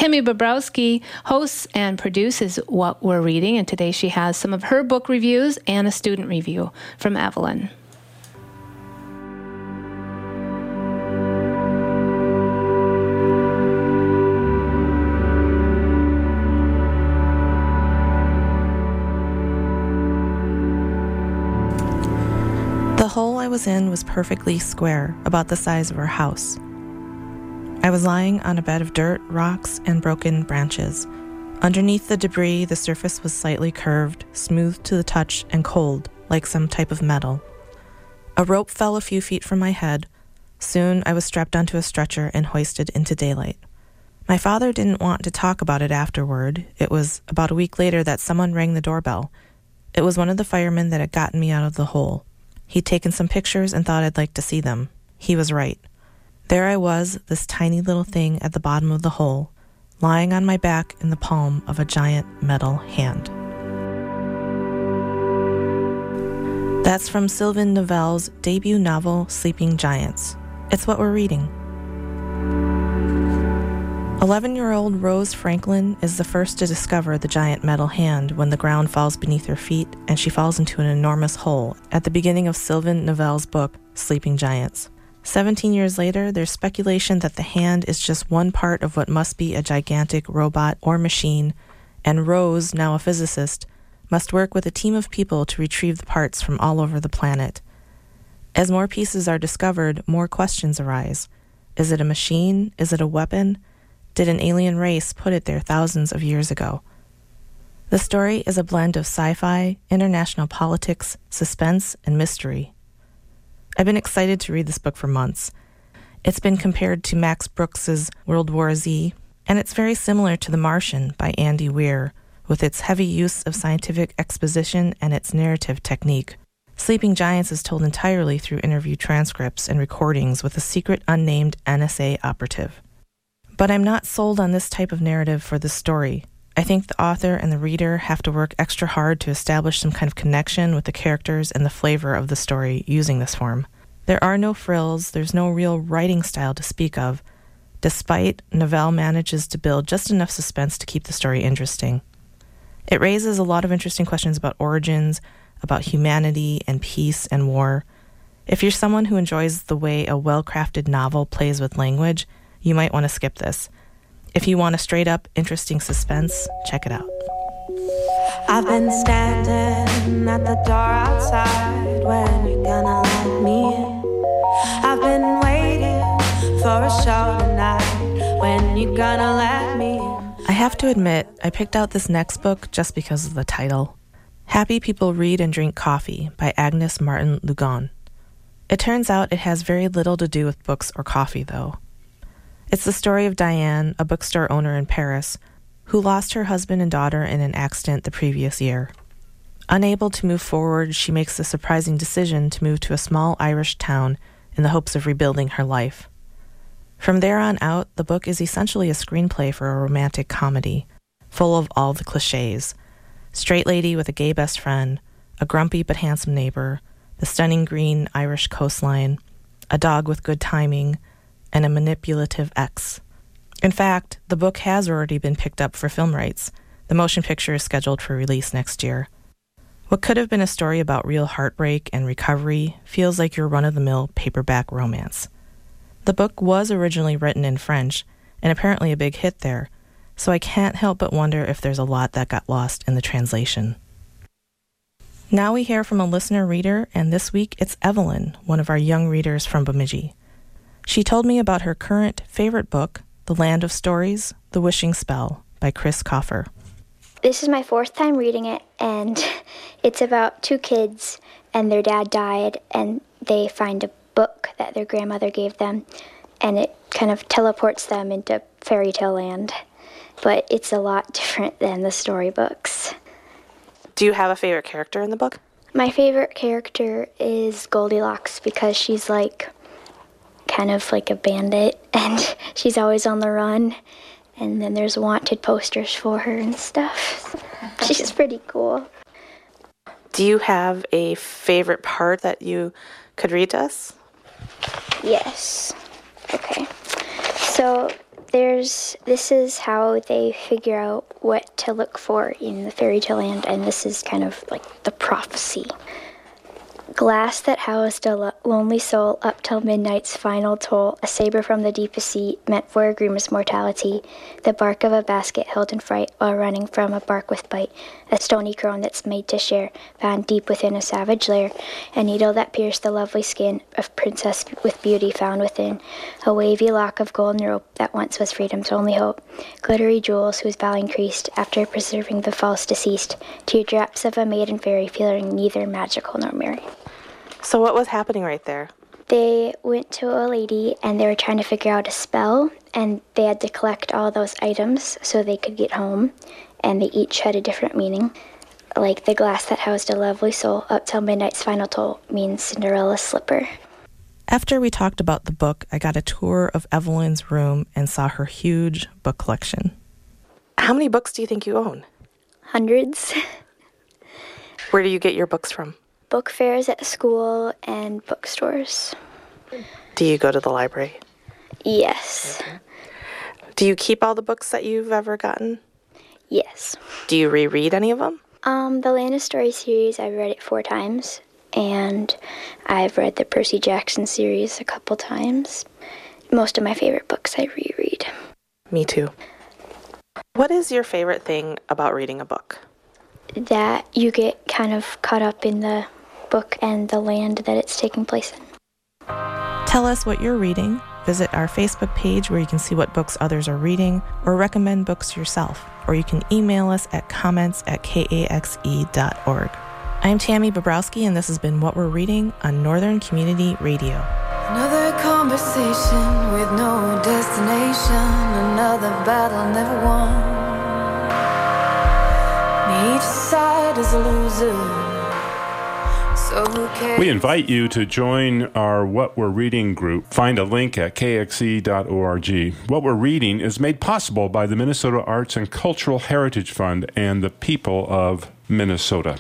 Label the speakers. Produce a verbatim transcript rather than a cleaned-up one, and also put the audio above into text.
Speaker 1: Kimmy Bobrowski hosts and produces What We're Reading, and today she has some of her book reviews and a student review from Evelyn.
Speaker 2: The hole I was in was perfectly square, about the size of our house. I was lying on a bed of dirt, rocks, and broken branches. Underneath the debris, the surface was slightly curved, smooth to the touch, and cold, like some type of metal. A rope fell a few feet from my head. Soon I was strapped onto a stretcher and hoisted into daylight. My father didn't want to talk about it afterward. It was about a week later that someone rang the doorbell. It was one of the firemen that had gotten me out of the hole. He'd taken some pictures and thought I'd like to see them. He was right. There I was, this tiny little thing at the bottom of the hole, lying on my back in the palm of a giant metal hand. That's from Sylvain Neuvel's debut novel, Sleeping Giants. It's what we're reading. eleven-year-old Rose Franklin is the first to discover the giant metal hand when the ground falls beneath her feet and she falls into an enormous hole at the beginning of Sylvain Neuvel's book, Sleeping Giants. Seventeen years later, there's speculation that the hand is just one part of what must be a gigantic robot or machine, and Rose, now a physicist, must work with a team of people to retrieve the parts from all over the planet. As more pieces are discovered, more questions arise. Is it a machine? Is it a weapon? Did an alien race put it there thousands of years ago? The story is a blend of sci-fi, international politics, suspense, and mystery. I've been excited to read this book for months. It's been compared to Max Brooks's World War Z, and it's very similar to The Martian by Andy Weir, with its heavy use of scientific exposition and its narrative technique. Sleeping Giants is told entirely through interview transcripts and recordings with a secret unnamed N S A operative. But I'm not sold on this type of narrative for this story. I think the author and the reader have to work extra hard to establish some kind of connection with the characters and the flavor of the story using this form. There are no frills, there's no real writing style to speak of, despite Neuvel manages to build just enough suspense to keep the story interesting. It raises a lot of interesting questions about origins, about humanity and peace and war. If you're someone who enjoys the way a well-crafted novel plays with language, you might want to skip this. If you want a straight-up, interesting suspense, check it out.
Speaker 3: I've been standing at the door outside. When you gonna let me in? I've been waiting for a show tonight. When you gonna let me in?
Speaker 2: I have to admit, I picked out this next book just because of the title. Happy People Read and Drink Coffee by Agnes Martin Lugan. It turns out it has very little to do with books or coffee, though. It's the story of Diane, a bookstore owner in Paris, who lost her husband and daughter in an accident the previous year. Unable to move forward, she makes the surprising decision to move to a small Irish town in the hopes of rebuilding her life. From there on out, the book is essentially a screenplay for a romantic comedy, full of all the cliches. Straight lady with a gay best friend, a grumpy but handsome neighbor, the stunning green Irish coastline, a dog with good timing, and a manipulative ex. In fact, the book has already been picked up for film rights. The motion picture is scheduled for release next year. What could have been a story about real heartbreak and recovery feels like your run-of-the-mill paperback romance. The book was originally written in French, and apparently a big hit there, so I can't help but wonder if there's a lot that got lost in the translation. Now we hear from a listener reader, and this week it's Evelyn, one of our young readers from Bemidji. She told me about her current favorite book, The Land of Stories, The Wishing Spell, by Chris Coffer.
Speaker 4: This is my fourth time reading it, and it's about two kids, and their dad died, and they find a book that their grandmother gave them, and it kind of teleports them into fairy tale land. But it's a lot different than the storybooks.
Speaker 2: Do you have a favorite character in the book?
Speaker 4: My favorite character is Goldilocks because she's like kind of like a bandit, and she's always on the run, and then there's wanted posters for her and stuff. She's pretty cool.
Speaker 2: Do you have a favorite part that you could read to us?
Speaker 4: Yes. Okay. So There's, this is how they figure out what to look for in the fairy tale land, and this is kind of like the prophecy. Glass that housed a lo- lonely soul up till midnight's final toll, a saber from the deepest sea, meant for a grimace mortality, the bark of a basket held in fright while running from a bark with bite, a stony crone that's made to share, found deep within a savage lair, a needle that pierced the lovely skin of princess with beauty found within, a wavy lock of golden rope that once was freedom's only hope, glittery jewels whose value increased after preserving the false deceased, teardrops of a maiden fairy feeling neither magical nor merry.
Speaker 2: So what was happening right there?
Speaker 4: They went to a lady and they were trying to figure out a spell, and they had to collect all those items so they could get home, and they each had a different meaning. Like the glass that housed a lovely soul up till midnight's final toll means Cinderella's slipper.
Speaker 2: After we talked about the book, I got a tour of Evelyn's room and saw her huge book collection. How many books do you think you own?
Speaker 4: Hundreds.
Speaker 2: Where do you get your books from?
Speaker 4: Book fairs at school and bookstores.
Speaker 2: Do you go to the library?
Speaker 4: Yes.
Speaker 2: Okay. Do you keep all the books that you've ever gotten?
Speaker 4: Yes.
Speaker 2: Do you reread any of them?
Speaker 4: Um, the Land of Story series, I've read it four times, and I've read the Percy Jackson series a couple times. Most of my favorite books I reread.
Speaker 2: Me too. What is your favorite thing about reading a book?
Speaker 4: That you get kind of caught up in the book and the land that it's taking place in.
Speaker 2: Tell us what you're reading. Visit our Facebook page where you can see what books others are reading, or recommend books yourself. Or you can email us at comments at k a x e dot org. I'm Tammy Bobrowski, and this has been What We're Reading on Northern Community Radio.
Speaker 3: Another conversation with no destination, another battle never won. Each side is a loser. So who cares?
Speaker 5: We invite you to join our What We're Reading group. Find a link at k x e dot org. What We're Reading is made possible by the Minnesota Arts and Cultural Heritage Fund and the people of Minnesota.